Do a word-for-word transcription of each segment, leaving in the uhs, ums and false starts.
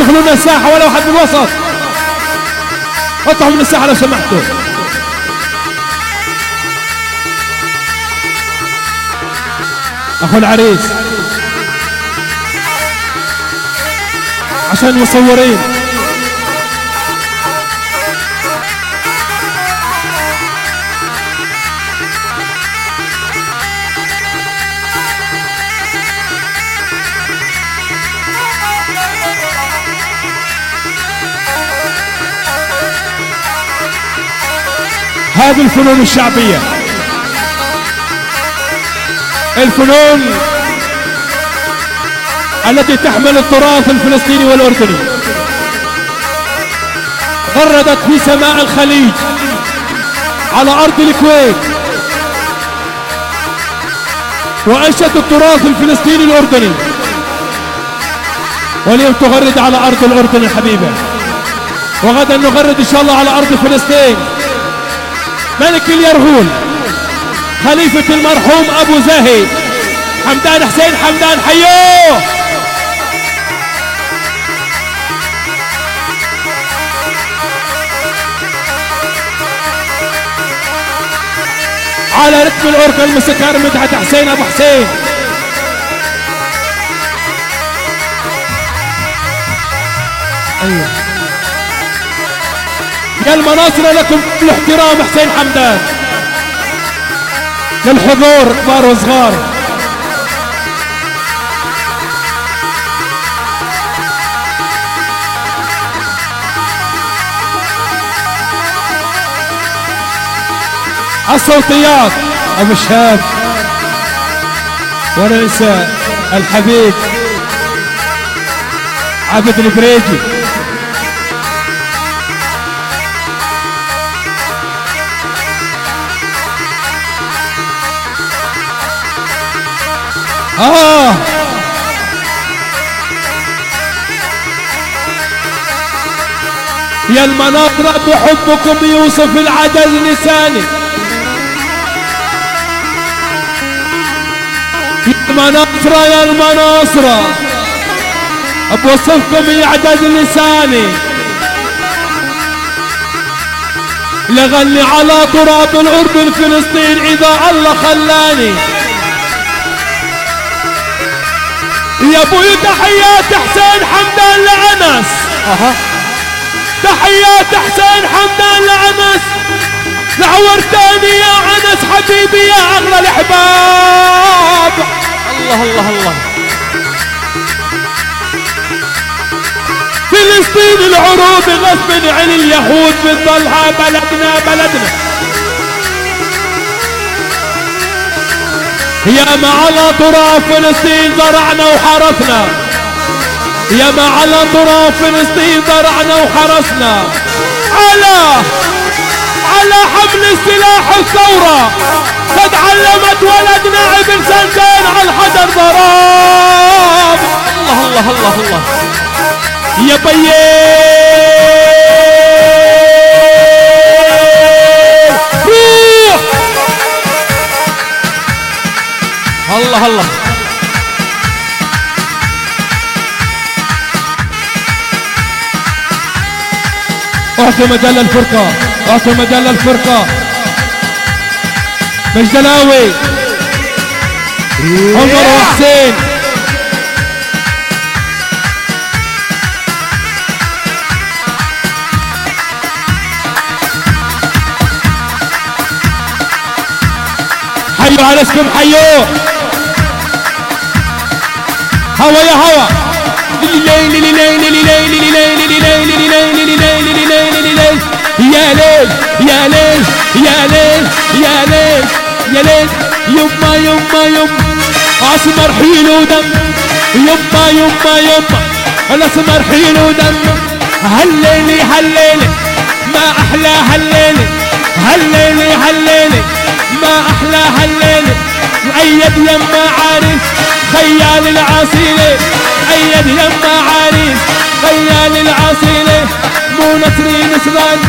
دخلوا لنا الساحة ولا واحد من الوسط، اطلعوا من الساحة لو سمحتوا. اخو العريس عشان مصورين. هذه الفنون الشعبية، الفنون التي تحمل التراث الفلسطيني والأردني، غردت في سماء الخليج على أرض الكويت، وأنشت التراث الفلسطيني الأردني، واليوم تغرد على أرض الأردن الحبيبة، وغدا نغرد إن شاء الله على أرض فلسطين. ملك اليرغول خليفة المرحوم أبو زاهد حمدان حسين حمدان، حيوه. على رتم الأوركا الموسيقار مدحت حسين أبو حسين. أيوه يا المناصرة لكم بالاحترام حسين حمدان، للحضور كبار وصغار. الصوتيات ابو الشاب، ولا ننسى الحبيب عبد البريجي. آه يا المناطرة بحبكم يوصف العدد اللساني، يا المناصرة يا المناصرة بوصفكم العدد اللساني، لغني على تراب الأردن فلسطين إذا الله خلاني. يا ابوي تحيات حسين حمدان لأنس، اها تحيات حسين حمدان لأنس، نورتني يا أنس حبيبي يا أغلى الأحباب. الله الله الله. فلسطين العروب غصب عن اليهود بتضلها بلدنا بلدنا، يا ما على تراب فلسطين زرعنا وحرثنا، يا ما على تراب فلسطين زرعنا وحرثنا، على على حمل السلاح الثورة قد علمت ولدنا ابن سنتين على الحجر ضراب. الله الله الله الله يا بيه الله الله. اعطوا مجال للفرقة، اعطوا مجال للفرقة. مجدلاوي عمر وحسين، حيوا على اسكم، حيوا هوا يا هوا. يا ليل يا ليل يا ليل يا ليل يا ليل يما يما يما اسمر حيل ودم، يما يما يما الاسمر حيل ودم. هالليلي هالليلي ما احلى هالليلي، هالليلي هالليلي ما احلى هالليلي. ايد يما عارف خيال العاصيلة، ايد يما عارف خيال العاصيلة. مو نسرين نسران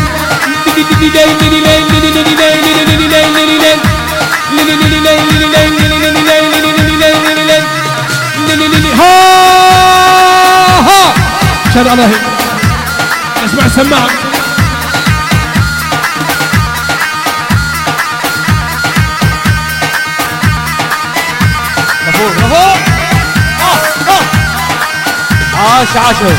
شرق الله يهديك. اسمع السماعة. لفوق لفوق. اه اه عاش عاشوا.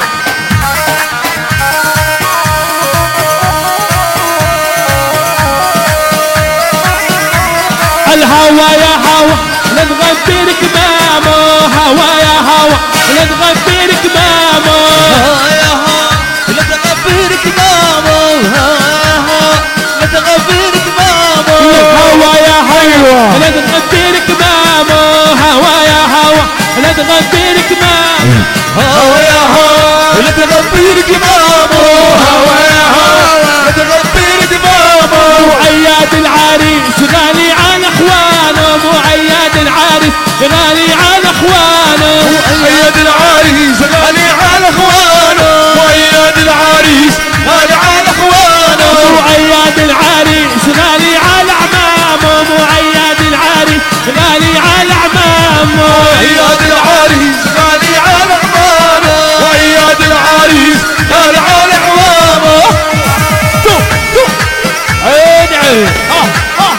الهوى يا هوى لا تغدر كمامه، هوى يا هوى لا تغدر كمامه، هوى يا هوى لا تغفر كمامه، هوى يا هوى لا تغفر كمامه، هوى يا هوى لا تغدر كمامه، هوى يا هوى لا تغدر كمامه، هوى يا هوى لا تغفر كمامه، هوى يا هوى لا تغفر كمامه. وعياد العريس غالي على اخوانه، وعياد العريس غالي على اخوانه، وعياد العريس غالي على اخوانه، وعياد العريس غالي على اخوانه، وعياد العريس غالي على عمامه، وعياد العريس غالي على عمامه، وعياد العريس غالي على عمامه، وعياد العريس غالي على عمامه. عين عين. اه اه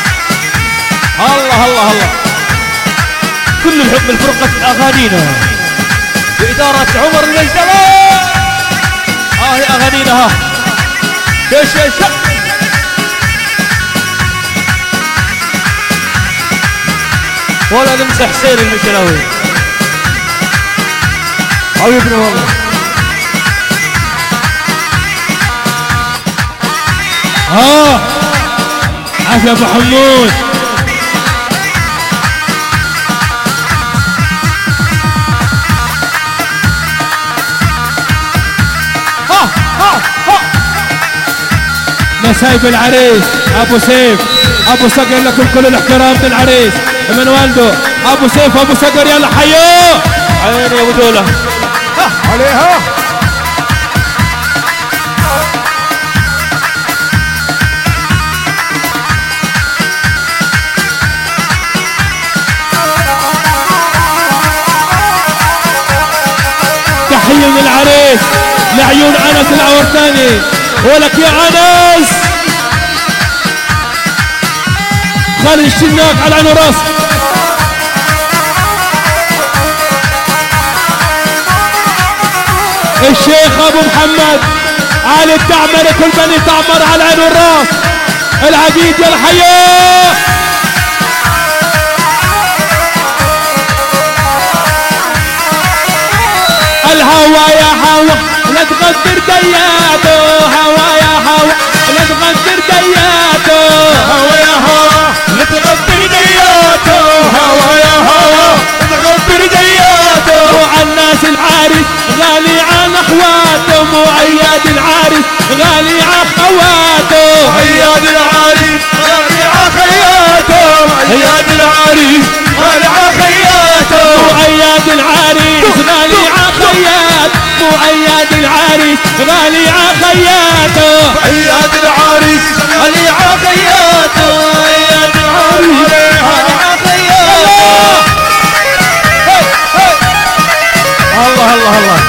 الله الله الله. كل الحب الفرقة اغانينا بإدارة عمر المجدلي. اه هي اغانينا ها. شش شش ولا ننسى حسين المشلاوي حبيبنا والله. اه عافية ابو حمود. ها ها ها. نسايب العريس ابو سيف ابو صقر، لكم كل الاحترام للعريس من والده ابو سيف ابو صقر، يلا حيوه. عيني يا ابو دوله. ها عليها. تحية من العريس لعيون انس العورتاني، ولك يا انس. خالد الشناق على عين وراس. الشيخ ابو محمد علي التعمر، كل بني تعمر على عين والراس. العقيد يا الحياه. الهوى يا هوى لا تغدر دياته، هوى يا هوى لا تغدر دياته، هوى يا هوى لا تغفر دياته، هوى يا هوى لا تغفر دياته. وعناس العارس غالي على اخواته، وعياد العارس غالي على اخواته، عياد العريس غالي على خياته، عياد العريس غالي على خياته، وعياد العريس غالي على خيات، وعياد العريس غالي على خياته، عياد العريس غالي على خياته، عياد العريس غالي على خياته. الله الله الله.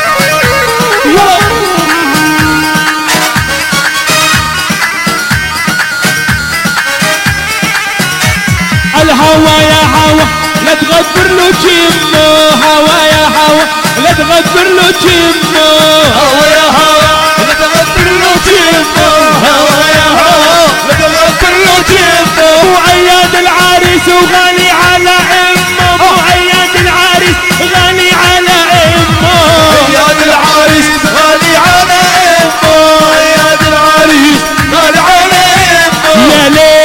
الهوى يا هوى لا تغدر له جيمه، هوى يا هوى لا تغدر له جيمه، هوى يا هوى لا تغفر له جيبه، هوى يا هوى لا تغفر له جيبه. وعياد العريس وغالي على امه، وعياد العريس غالي على امه، عياد العريس غالي على امه، عياد العريس غالي على امه. يا ليل.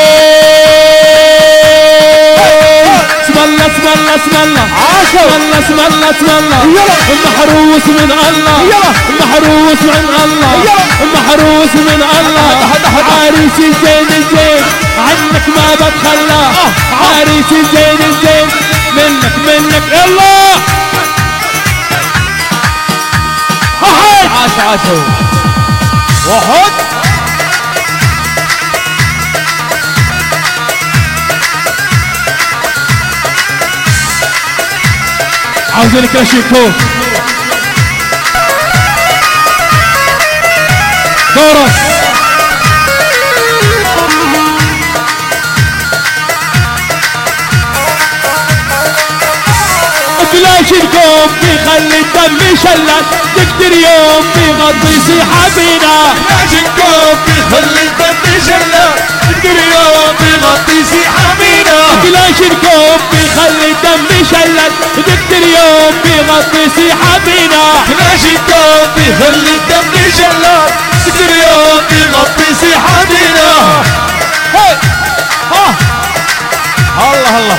اسم الله اسم الله اسم الله اسم الله اسم الله اسم الله. محروس من الله، محروس من الله، محروس من الله. عريس الزين الزين عنك ما بتخلى، عريس الزين الزين منك منك. يلا عاش عاشوا وحد. عاوزين كلاشينكوف. كورس. كلاشنكم بيخلي الدم يشلل، تقدر يوم بيغطي صيحة بينا. كلاشنكم بيخلي الدم يشلل، تقدر يوم بيغطي صيحة بينا. كلاشنكم بيخلي الدم يشلل، تقدر يوم بيغطي صيحة بينا. كلاشنكم بيخلي الدم يشلل، تقدر يوم بيغطي صيحة بينا. هاي ها الله الله.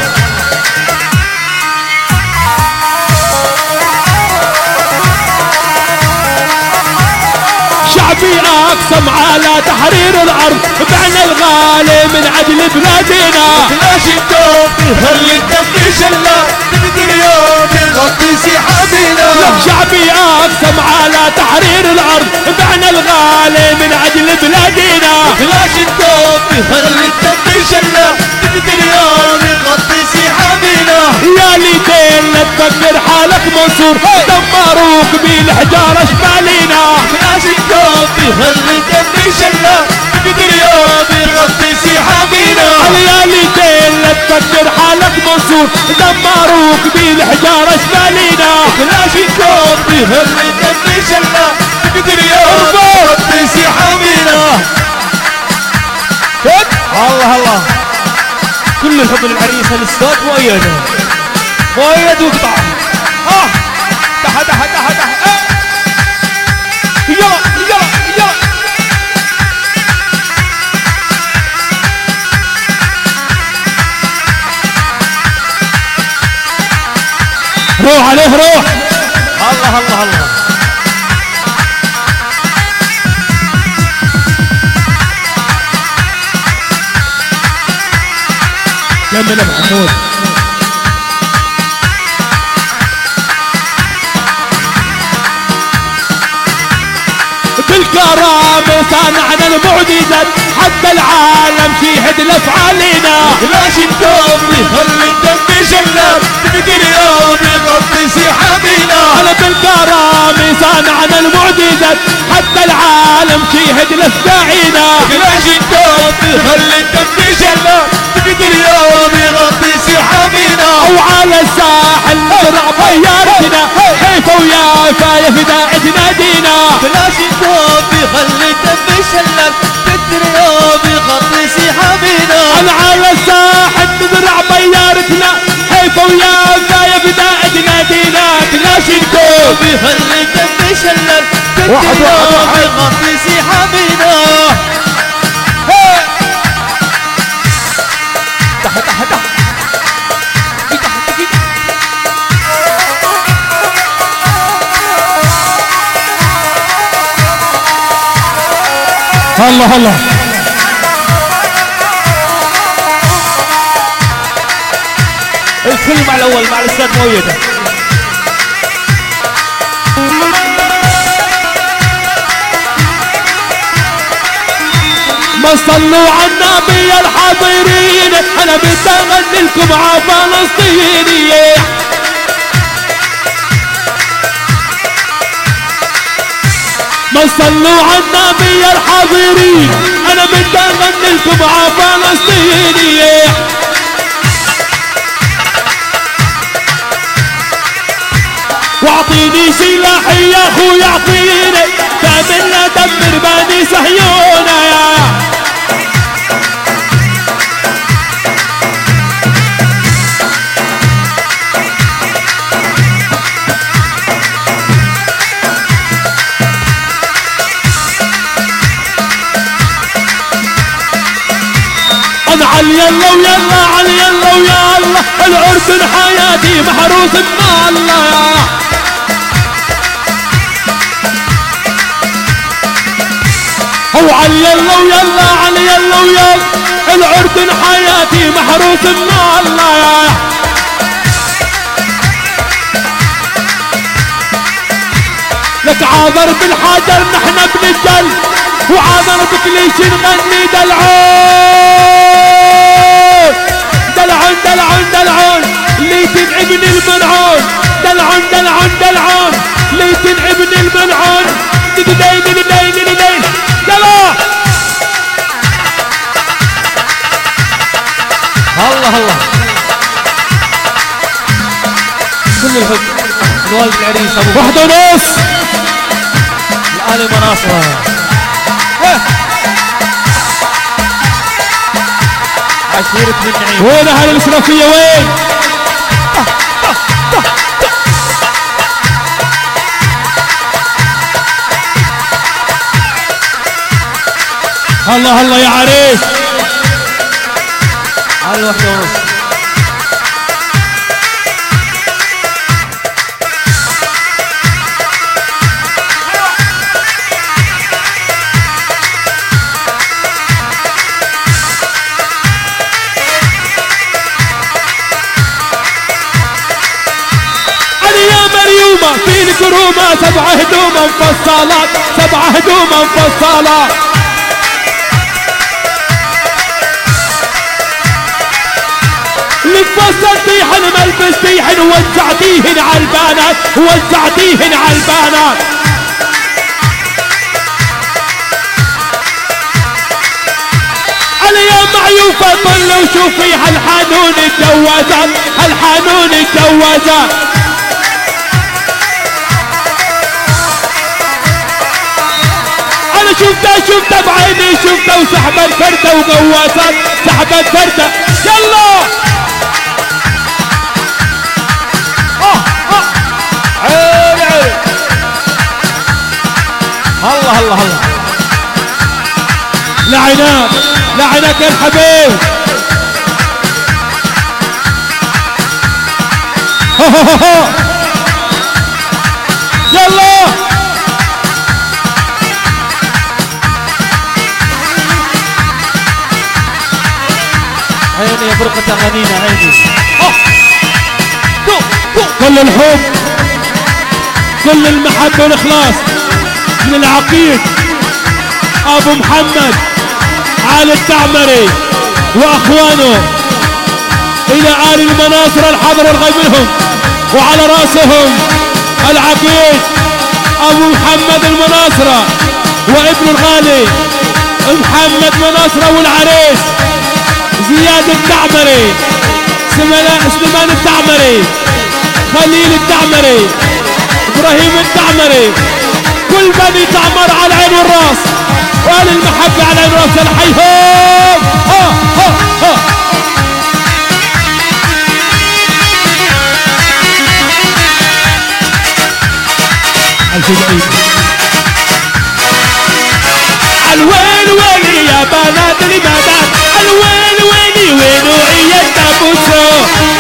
شعبي اقسم على تحرير الارض، بعنا الغالي من عدل بلادنا. كلاشنكم بيخلي الدم يشلل، تقدر يوم بيغطي صيحة بينا. شعبي اقسم على تحرير الارض، بعنا الغالي من عدل بلادنا. كلاشنكم بيخلي الدم يشلل، تقدر يوم بيغطي صيحة بينا. يا ليتين لا تفكر حالك منصور، دمروك بالحجارة شمالينا. كلاشنكم بيخلي الدم يشلل، تقدر يوم بيغطي صيحة بينا. يا ليتين لا تفكر حالك منصور، دمروك بالحجارة شمالينا. كلاشنكم بيخلي الدم يشلل، تقدر يوم بيغطي صيحة بينا. الله الله. كل الحب للعريس الاستاذ مؤيد. مؤيد وقطع. ها تحت تحت تحت تحت. يلا يلا يلا. روح عليه روح. الله الله الله. كمل يا محمود. بالكرامة صانعنا المعجزات، حتى العالم شيهد لافعالنا. كلاشنكم بيخلي الدم يشلل، تقدر يوم يغطي صيحة بينا. على بالكرامة صانعنا المعجزات، حتى العالم شيهد لافعالنا. كلاشنكم بيخلي الدم يشلل، تقدر يوم يغطي صيحة بينا. وعلى الساحل نزرع طيارتنا، حيفا ويافا يا فداء نادينا. كلاشنكم بيخلي الدم يشلل، تقدر يوم يغطي صيحة بينا. أنا على الساحل نزرع طيارتنا، حيفا ويافا يا فداء نادينا. كلاشنكم بيخلي الدم يشلل، تقدر واحد واحد يوم واحد. يغطي صيحة بينا. تحت تحت تحت. الله الله. الكل مع الاول مع الاستاذ مؤيد. ما صلوا على النبي الحاضرين، انا بدي اغني لكم على فلسطينية. ما صلوا على النبي الحاضرين، انا بدي اغني لكم على فلسطينية. واعطيني سلاحي يا اخوي اعطيني، كامل لا دمر بني صهيونة. انا على يلا ويلا على يلا ويلا، الأردن حياتي محروس من الله. هو على يلا ويلا على يلا ويلا، الأردن حياتي محروس من الله. لك عاذر بالحجر نحن بنجل، وعاذر بكليش نغني دلعون دلعون دلعون دلعون، اللي تنعبني المنعون. دلعون دلعون دلعون، اللي تنعبني المنعون. ددين ددين ددين دلعون والد العريس ابو واحدة ونص الآل مناصرة. عشيرة بن نعيم. وين اهل الاشرفية وين؟ الله الله يا عريس. على الواحدة ونص. في الكرومة سبعة هدوم مفصلات، سبعة هدوم مفصلات. نفصل طيحن ملبس طيحن وزعتيهن عالبانات، وزعتيهن عالبانات. اليوم معيوفة طل وشوفي هالحانون الجوازات، هالحانون الجوازات. شفتها شفتها بعيني شفتها وسحبت فردة وقواسات، سحبت فردة. يلا اه اه عيب عيب. الله الله الله. لعناك لعناك يا الحبيب. يلا عيني يا فرقة أغانينا عيني. كل الحب كل المحبة والإخلاص من العقيد أبو محمد علي التعمري وأخوانه إلى آل المناصر الحاضر والغيب منهم، وعلى رأسهم العقيد أبو محمد المناصرة وابن الغالي محمد مناصرة والعريس زياد التعمري، سليمان التعمري، خليل التعمري، ابراهيم التعمري، كل بني تعمر على العين والراس، وآل المحبة على العين والراس. الحيهم ها ها ها. الفدائي الوين وين يا بنات المدار، الوين ويني وين وعيد تبوسو.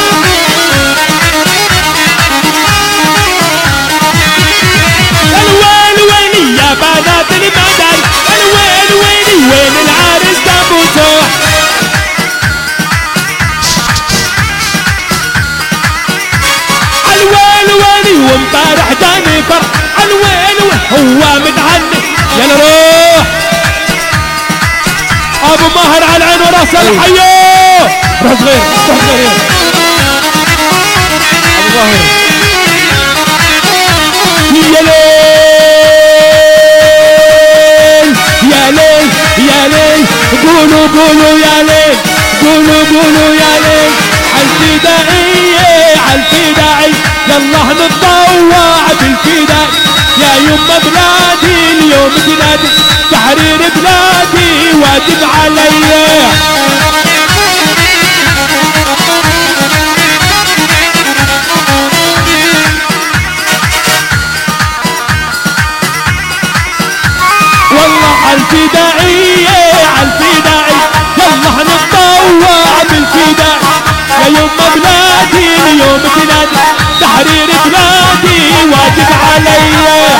الوين ويني يا بنات المدار، الوين ويني وين العريس تبوسو. الوين ويني وامبارح جاني فرح، الوين وين هو متعني. يلا روح ابو ماهر على العين وراس الحيو. روح صغير روح صغير ابو ماهر. يا ليل يا ليل يا ليل قولوا قولوا يا ليل، قولوا قولوا يا ليل. عالفدائية عالفدائي يلا نتطوع بالفدائي. يا يما بلادي اليوم تنادي، تحرير بلادي واجب علي. والله عالفدائية عالفدائي يلا نتطوع بالفدائي. يا يما بلادي اليوم تنادي، تحرير بلادي واجب علي.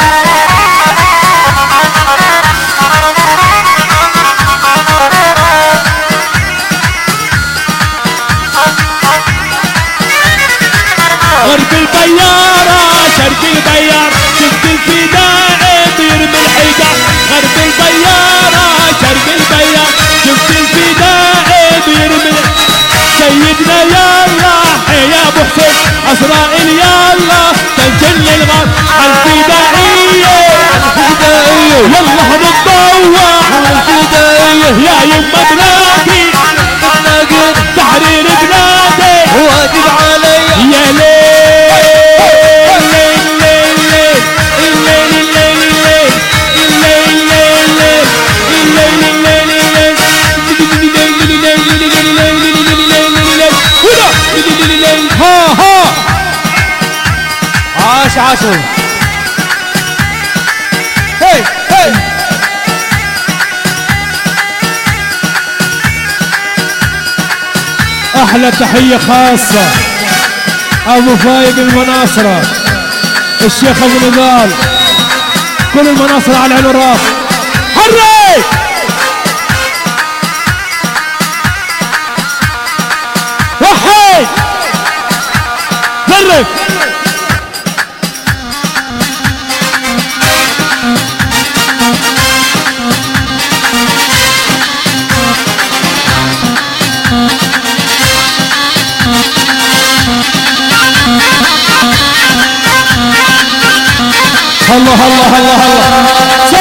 غرب البيارة شرق البيار، شفت الفدائي بيرمي الحجار. غرب البيارة شرق البيار، شفت الفدائي بيرمي. سيدنا يلا يا ابو حسين عزرائيل يلا تنزل الغار. الفدائية الفدائية يلا نتطوع الفدائية. يا يما بلادي تحرير بلادي واجب علي. يا ليل عاشوا. هي هي احلى تحية خاصة ابو فايق المناصرة، الشيخ ابو نضال، كل المناصرة على العين والراس. حري وحي ظرف. الله الله الله الله